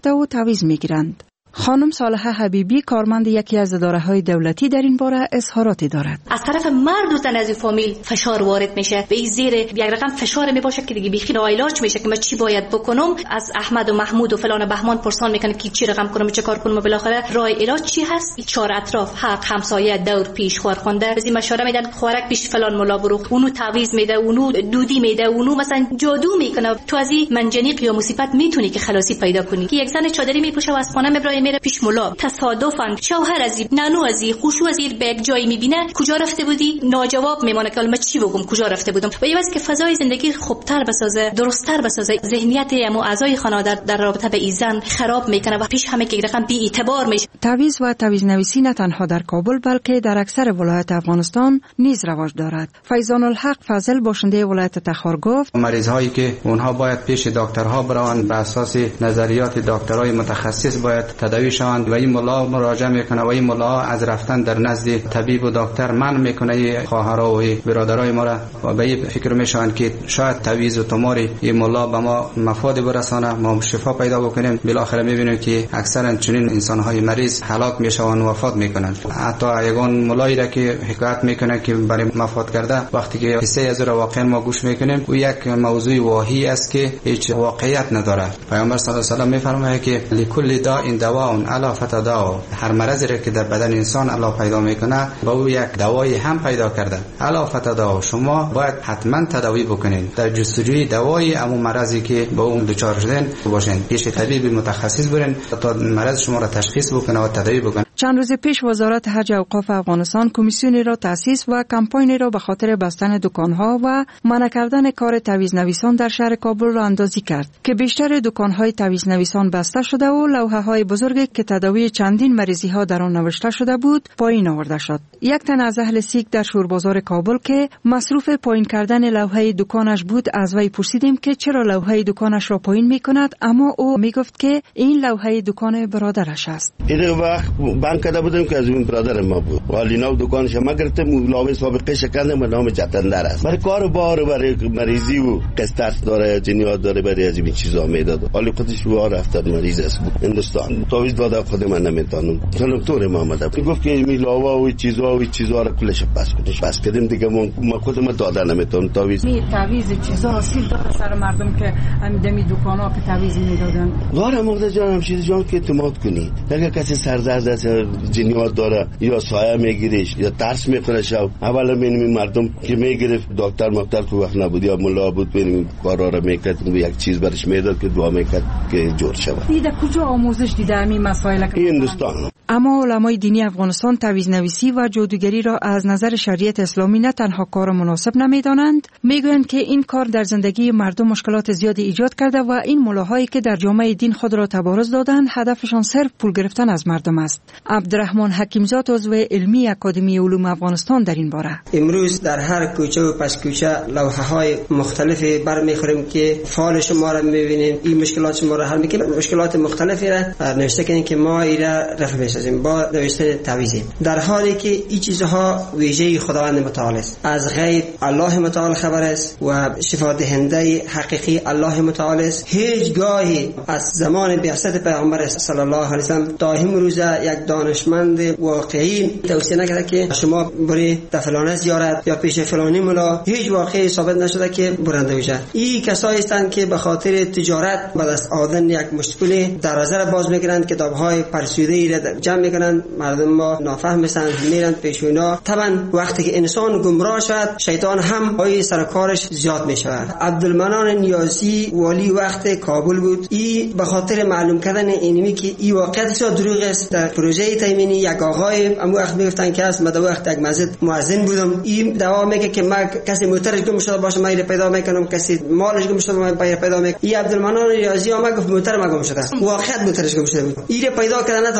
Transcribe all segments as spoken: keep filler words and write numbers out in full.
و تعویض میگیرند. خانم صالحه حبیبی کارمند یکی از اداره‌های دولتی در این باره اظهاراتی دارد. از طرف مرد و زن از این فامیل فشار وارد میشه، به این زیر یک رقم فشار میباشه که دیگه بیخی ناعلاج میشه که من چی باید بکنم. از احمد و محمود و فلان و بهمان پرسان میکنه که چی رقم کنم، چه کار کنم، و بالاخره راه علاج چی هست؟ چهار اطراف، حق، همسایه، دور، پیش، خورخونده از این مشوره میدن، خوراک پیش فلان ملا برو، اونو تعویض میده، اونو دودی میده، اونو مثلا جادو میکنه. تو از این منجنیق یا مصیبت میتونی که خلاصی پیدا کنی. که یک زن چادری میپوشه و از خانه میبره میره پیش ملا، تصادفاً شوهر از این نانو از این خوشو از این به یک جایی میبینه، کجا رفته بودی؟ ناجواب میمونه که من چی بگم، کجا رفته بودم. و یه واسه که فضای زندگی خوبتر بسازه، درستتر بسازه، ذهنیت ام اعضای خانواده در رابطه به این زن خراب میکنه و پیش همه یک رقم بی اعتبار میشه. تعویض و تعویض نویسی نه تنها در کابل بلکه در اکثر ولایات افغانستان نیز رواج دارد. فیضان الحق فاضل باشنده ولایت تخار گفت مریض هایی که اونها باید پیش دکترها بروند، بر اساس نظریات دکترای متخصص باید تداوی شوند و این ملا مراجعه میکنه و این ملا از رفتن در نزد طبیب و دکتر منع میکنه خواهرها و برادرای ما را و به این فکر میشن که شاید تعویض و تماری این ملا به ما مفاد برسانه، ما شفا پیدا بکنیم. بالاخره میبینیم که اکثرا چنین انسان های مریض هلاک میشوند و وفات میکنند. حتی یگان ملایی را که حکایت میکنه که برای مفاد کرده، وقتی که قصه از واقعا ما گوش میکنیم او یک موضوع واهی است که هیچ واقعیت نداره. پیامبر صلی الله علیه و آله میفرماید که لکل داء دواء الا فتداء، هر مرضی را که در بدن انسان الله پیدا میکنه با او یک دوایی هم پیدا کرده. الا فتداء، شما باید حتما تداوی بکنید، در جستجوی دوایی همون مرضی که با اون دچار شدین باشین، پیش طبیب متخصص برین تا مرض شما را تشخیص بکنه و تداوی بکنه. چند روز پیش وزارت حج و اوقاف افغانستان کمیسیونی را تأسیس و کمپاینی را به خاطر بستن دکان‌ها و منع کردن کار تعویض نویسان در شهر کابل را اندازی کرد که بیشتر دکان‌های تعویض نویسان بسته شده و لوحه‌های بزرگی که تداوی چندین مریضی‌ها در آن نوشته شده بود پایین آورده شد. یک تن از اهل سیک در شوربازار کابل که مصروف پایین کردن لوحه دکانش بود از وی پرسیدیم که چرا لوحه دکانش را پایین می‌کند، اما او میگفت که این لوحه دکان برادرش است. این وقت بانک کرده بودم که از این برادر ما بود، ولی نو دکانش ما گرفتم، لوحه سابقه شکندم و نام جتندر است. برای کار بار برای مریضی و قسطت داره، جنیات داره، برای از این چیزا میداد. ولی خودش رو رفت مریض است هندوستان، تعویض داده خود من نمیتونم. دکتر محمد گفت که می لوحه و چیزا و چیزا را کلش پس کنش پس کردیم دیگه. ما خودم داده نمیتونم تعویض می تعویض چیزا اصیل داره سر مردم که همین دکانا که تعویض میدادن. داره مقدار جان همشیز جان که اعتماد کنی، اگه کسی سردرد است، جنیات داره یا سایه میگیریش یا ترس میکنه، شب اولا ببینیم مردم که میگرفت دکتر مقدار تو وقت نبود یا ملا بود، ببینیم کارا رو میکرد، یک چیز برش میداد که دعا میکرد که جور شود. دیده کجا آموزش دیده همین مسائل که هندوستان. اما علمای دینی افغانستان تعویض نویسی و جادوگری را از نظر شریعت اسلامی نه تنها کار مناسب نمیدانند، میگویند که این کار در زندگی مردم مشکلات زیادی ایجاد کرده و این ملاهایی که در جامعه دین خود را تبارز دادند هدفشان صرف پول گرفتن از مردم است. عبدالرحمن حکیمزاد عضو علمی اکادمی علوم افغانستان در این باره: امروز در هر کوچه و پس کوچه لوحه های مختلفی برمیخوریم که فعال شما را میبینیم، این مشکلات شما را حل میکنه، مشکلات مختلفی را نوشته کنیم که ما ایرا رفع بسازیم با نوشته تعویضی، در حالی که این چیزها ویژه خداوند متعال است، از غیب الله متعال خبر است و شفا دهنده حقیقی الله متعال است. هیچ گاهی از زمان بعثت پیامبر صلی الله علیه و سلم تا امروز یک دانشمند واقعی توصیه نکرده که شما بری در فلان زیارت یا پیش فلانی ملا، هیچ واقعی ثابت نشده که برنده بشه. این کسایی هستند که به خاطر تجارت به دست آوردن یک مشکل در نظر باز میگیرند، کتاب‌های فرسوده را جمع میکنند، مردم ما نافهم هستند میرند پیش اونا. طبعا وقتی که انسان گمراه شد شیطان هم پای سر کارش زیاد میشود. عبدالمنان نیازی والی وقت کابل بود، این به خاطر معلوم کردن اینمی که این واقعیت دروغ است، در پروژه تایمینی یک آقای امو وقت میگفتن که است، من در وقت یک مسجد مؤذن بودم، این دعوا میگه که من کسی موترش گم شده باشه من پیدا میکنم، کسی مالش گم شده من پیدا میکنم. این عبدالمنان نیازی ما گفت موتر ما گم شده، واقعیت موترش گم شده بود، این پیدا کردن نتونست، خود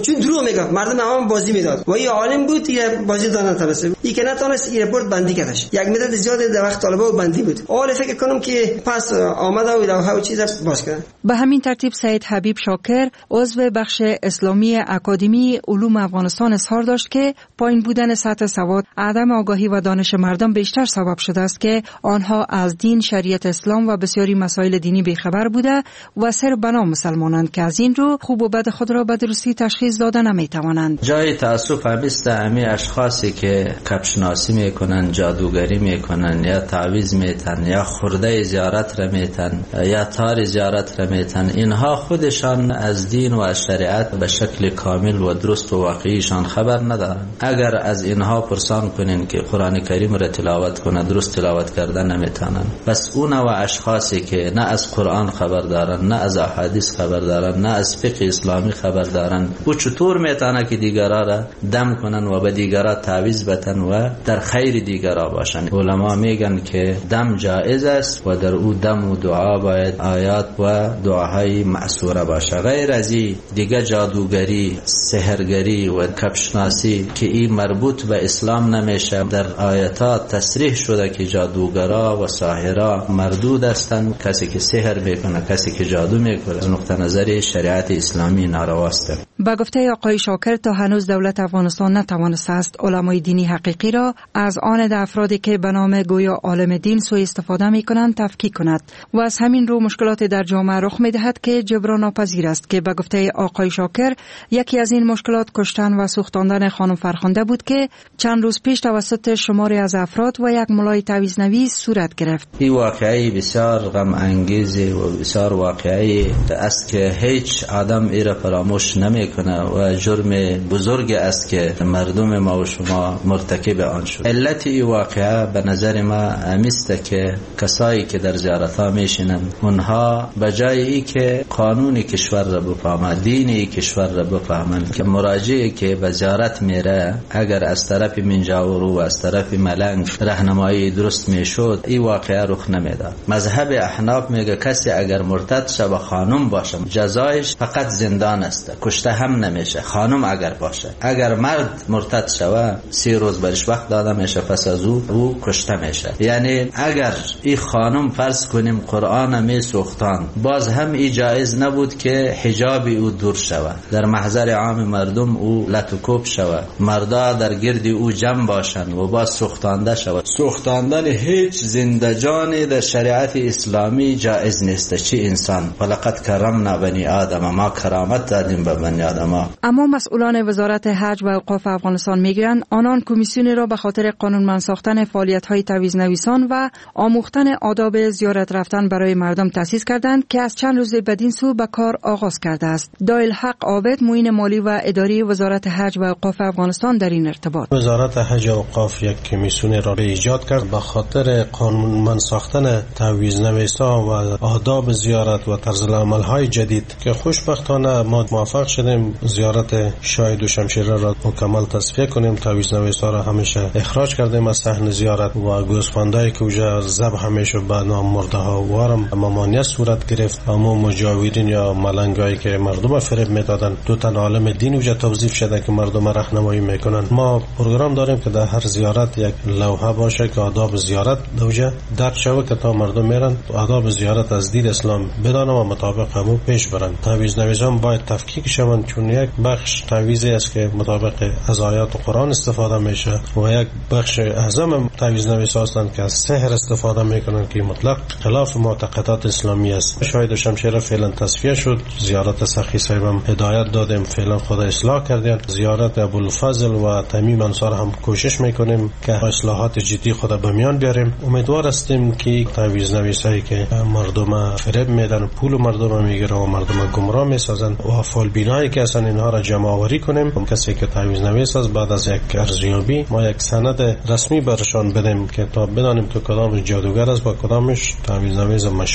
چون درو میگه مردم عوام بازی میداد و این عالم بود یه بازی دادن تبسم این که نتونست ایرپورت بندی کردش یک مدت زیاد در وقت طالبا بندی بود اول فکر کنم که پس آمده و لوحه و چیز باز کرد. به همین ترتیب سید حبیب شاکر عضو بخش اسلامی اکادمی علوم افغانستان اظهار داشت که پایین بودن سطح سواد، عدم آگاهی و دانش مردم بیشتر سبب شده است که آنها از دین، شریعت اسلام و بسیاری مسائل دینی بیخبر بوده و صرف بنا مسلمانند که از این رو خوب و بد خود را به درستی تشخیص داده نمیتوانند. جای تأسف همیست امی اشخاصی که کبشناسی میکنن، جادوگری میکنن یا تعویض میتن یا خرده زیارت را میتن یا تار زیارت را میتن، اینها خودشان از دین و از شریعت به شکل کامل و درست و واقعیشان خبر ندارن. اگر از اینها پرسان کنین که قرآن کریم را تلاوت کنه، درست تلاوت کردن نمیتونن. بس اون و اشخاصی که نه از قرآن خبر دارن، نه از احادیث خبر دارن، نه از فقه اسلامی خبر دارن، او چطور میتونه که دیگرا را دم کنن و به دیگرا تعویض بتن و در خیر دیگرا باشن؟ علما میگن که دم جائز است و در او دم و دعا باید آیات و دعاهای معصوره باشه. غیر از این دیگه جادوگری، سحرگری و کبشناسی که این مربوط به اسلام نمیشه، در آیاتات تصریح شده که جادوگرا و ساحرا مردود هستند. کسی که سحر میکنه، کسی که جادو میکنه، از نقطه نظر شریعت اسلامی نارواست. با گفته آقای شاکر تا هنوز دولت افغانستان نتوانسته است علمای دینی حقیقی را از آن افرادی که به نام گویا عالم دین سوء استفاده میکنند تفکیک کند و از همین رو مشکلات در جامعه رخ میدهد که جبران ناپذیر است که با گفته آقای شاکر یکی از این مشکلات کشتن و سوختاندن خانم فرخنده بود که چند روز پیش توسط شماری از افراد و یک ملای تعویض نویس صورت گرفت. این واقعی بسیار غم انگیز و بسیار واقعی است که هیچ آدم ایره فراموش نمیکنه و جرم بزرگ است که مردم ما و شما مرتکب آن شد. علت این واقعه به نظر ما امیسته که کسایی که در زیارت‌ها میشینن اونها بجای ای که قانون کشور را بفهمند، دین کشور را بفهمند، که مراجعی که به زیارت میره اگر از طرف منجاورو و از طرف ملنگ راهنمایی درست میشد این واقعه رخ نمیداد. مذهب احناف میگه کسی اگر مرتد شه و خانم باشه جزایش فقط زندان است، کشته هم نمیشه. خانم اگر باشه، اگر مرد مرتد شه سی روز برش وقت داده میشه، پس از او او کشته میشه. یعنی اگر این خانم فرض کنیم قرآن می سوختان، باز هم این جایز نبود که حجاب او دور شود، در محضر عام مردم او لطکوب شود، مردا در گرد او جمع باشند و باز سوختانده شود. سوختاندن هیچ زنده جانی در شریعت اسلامی جایز نیست. چی انسان ولقد کرمنا بنی آدم، ما کرامت دادیم به بنی آدم. اما مسئولان وزارت حج و اوقاف افغانستان میگویند آنان کمیسیونی را به خاطر قانونمند ساختن فعالیت‌های تعویض نویسان و آموختن آداب زیارت رفتن برای مردم تأسیس کردند که از چند روز بدین سو به کار آغاز کرده است. دایل حق عابد، معین مالی و اداری وزارت حج و اوقاف افغانستان در این ارتباط: وزارت حج و اوقاف یک کمیسیون را ایجاد کرد به خاطر قانونمند ساختن تعویض نویسا و آداب زیارت و طرز العمل‌های جدید که خوشبختانه ما موفق شدیم زیارت شاهد و شمشیره را مکمل تصفیه کنیم. تعویض نویسا را همیشه اخراج کردیم از صحن زیارت و گوسفندایی که اوجا ذبح همیشه به نام مرده ها وارم ممانعت صورت گرفت. اما مجاورین یا ملنگایی که مردم فریب میدادن دو تن عالم دین اوجا توظیف شده که مردم راهنمایی میکنن. ما پروگرام داریم که در هر زیارت یک لوحه باشه که آداب زیارت اوجا درج شود که تا مردم میرن آداب زیارت از دین اسلام بدانن و مطابق همو پیش برن. تعویض نویسان باید تفکیک شوند چون یک بخش تعویضی است که مطابق از آیات قرآن استفاده میشه و یک بخش اعظم تعویض نویسان هستند که از سحر استفاده میکنن که مطلق خلاف معتقدات اسلامی است. شاهد و شمشیره فعلا تصفیه شد. زیارت سخی صاحب هم هدایت دادیم، فعلا خود اصلاح کردیم. زیارت ابوالفضل و تمیم انصار هم کوشش میکنیم که اصلاحات جدی خود به میان بیاریم. امیدوار هستیم که تعویض نویسایی که مردم فریب میدن، پول مردم میگیرن و مردم گمراه میسازن و فال بینایی که اصلا اینها را جمع آوری کنیم. کسی که تعویض نویس است بعد از یک ارزیابی ما یک سند رسمی برشان بدیم که تا بدانیم که کدام جادوگر است و کدامش تعویض نویس مشروع.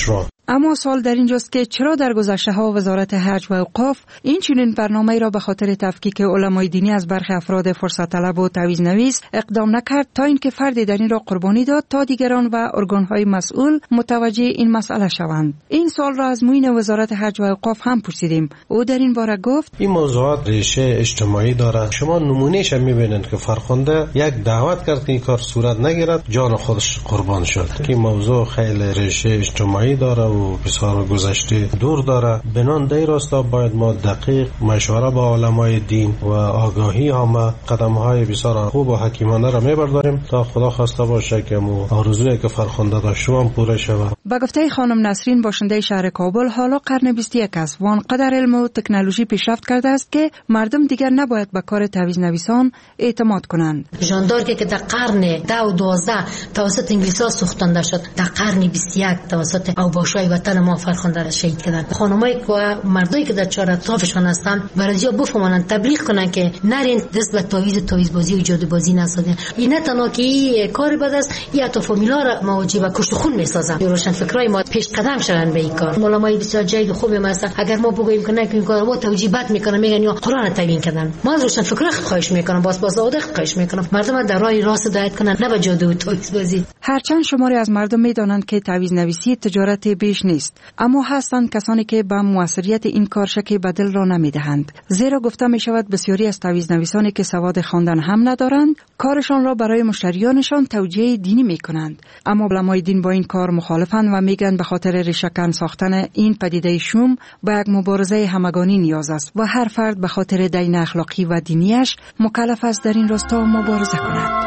اما سوال در اینجاست که چرا در گذشته ها وزارت حج و اوقاف این چنین برنامه را به خاطر تفکیک علمای دینی از برخی افراد فرصت طلب و تعویض نویس اقدام نکرد تا اینکه فردی در این را قربانی داد تا دیگران و ارگان‌های مسئول متوجه این مسئله شوند. این سوال را از معین وزارت حج و اوقاف هم پرسیدیم. او در این باره گفت این موضوعات ریشه اجتماعی داره. شما نمونهش میبینید که فرخنده یک دعوت کرد که این کار صورت نگیرد، جان خودش قربان شد. این موضوع خیلی ریشه اجتماعی داره و بسیار گذشته دور داره. بنان در راستا باید ما دقیق مشوره با علمای دین و آگاهی همه قدم‌های بسیار خوب و حکیمانه را میبرداریم تا خدا خواسته باشه که مو آرزویی که فرخنده داشت شما پوره شود. با گفته خانم نسرین باشنده شهر کابل، حالا قرن بیست و یک است و آنقدر علم و تکنولوژی پیشرفت کرده است که مردم دیگر نباید به کار تعویض نویسان اعتماد کنند. ژاندارک که در قرن ده و دوازده توسط انگلیس‌ها ساخته شد، در قرن بیست و یک توسط اوباشای وطن ما فرخنده را شهید کردند. خانمایی که مردایی که در چهار اطرافشان هستند برای بفهمانند، تبلیغ کنند که نرین دست به تعویض تعویض بازی و جادو بازی نسازین. این نه تنها که این کار بد است، یا تو فامیلا را مواجه با کشت خون میسازن. روشن فکرای ما پیش قدم شدن به این کار. علمای بسیار جید خوبی مثلا اگر ما بگوییم که نه این کار ما توجیهات میکنن، میگن یا قرآن تبیین کردن. ما روشن فکرای خواهش میکنم، باز باز عادت خواهش میکنم مردم در راه راست هدایت کنن، نه به جادو و تعویض بازی. هرچند شماری از مردم میدانند که تعویض نویسی تجارت بیش نیست، اما هستند کسانی که به موثریت این کار شک به دل را نمیدهند. زیرا گفته می شود بسیاری از تعویض نویسانی که سواد خواندن هم ندارند، کارشان را برای مشتریانشان توجیه دینی میکنند. اما علمای دین با این کار مخالفند و میگن به خاطر ریشه‌کن ساختن این پدیده شوم به یک مبارزه همگانی نیاز است و هر فرد به خاطر دین اخلاقی و دینیش مکلف است در این راستا مبارزه کند.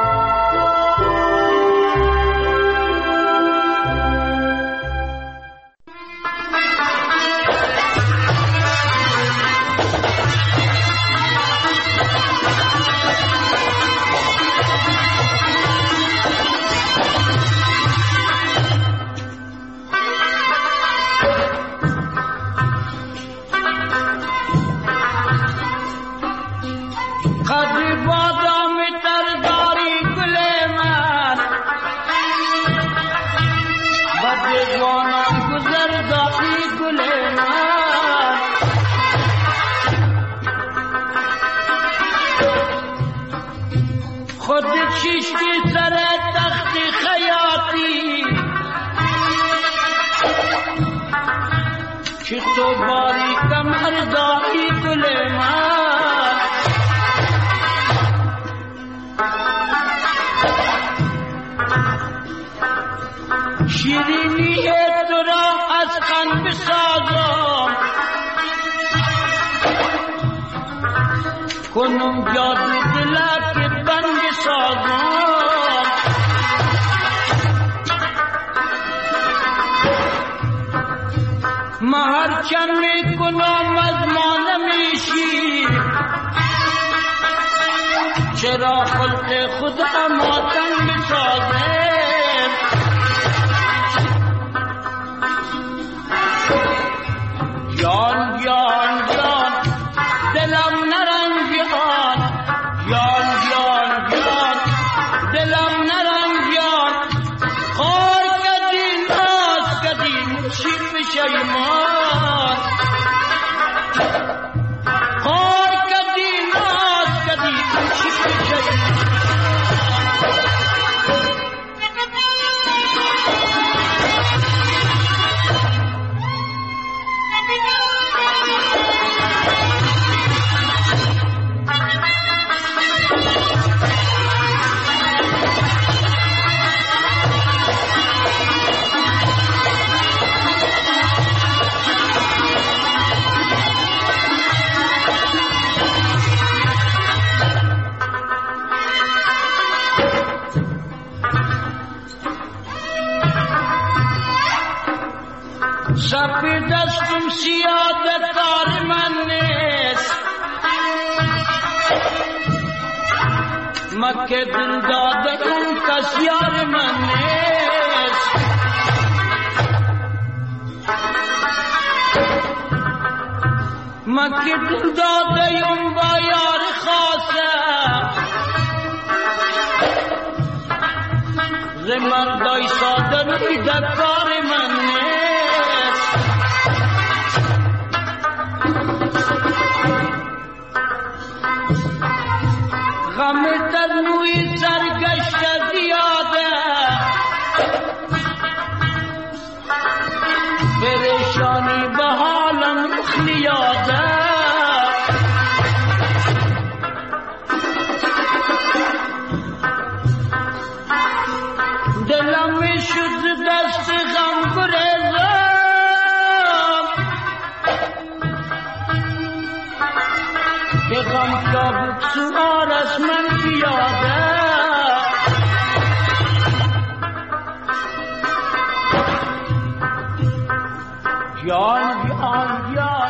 کنم جادو دلا که بند سازم، ما هر چند می کنم از ما نمیشی، چرا خلق خود اماتن بسازم. جان جان جان دلم نرنجان، جان جان جان دلم نرنجان، خار کدی ناز کدی چی پشیمان، خار کدی ناز کدی چی پشیمان. سپید دستم سیاد کار من نیست، مکه دل داده اون کس یار من نیست. مکه دل داده اون با یار خاصم، زمان دای ساده روی در کار من نیست. نیازه دلم شد دست غم گریزم که غم تا بکسوار از من پیاده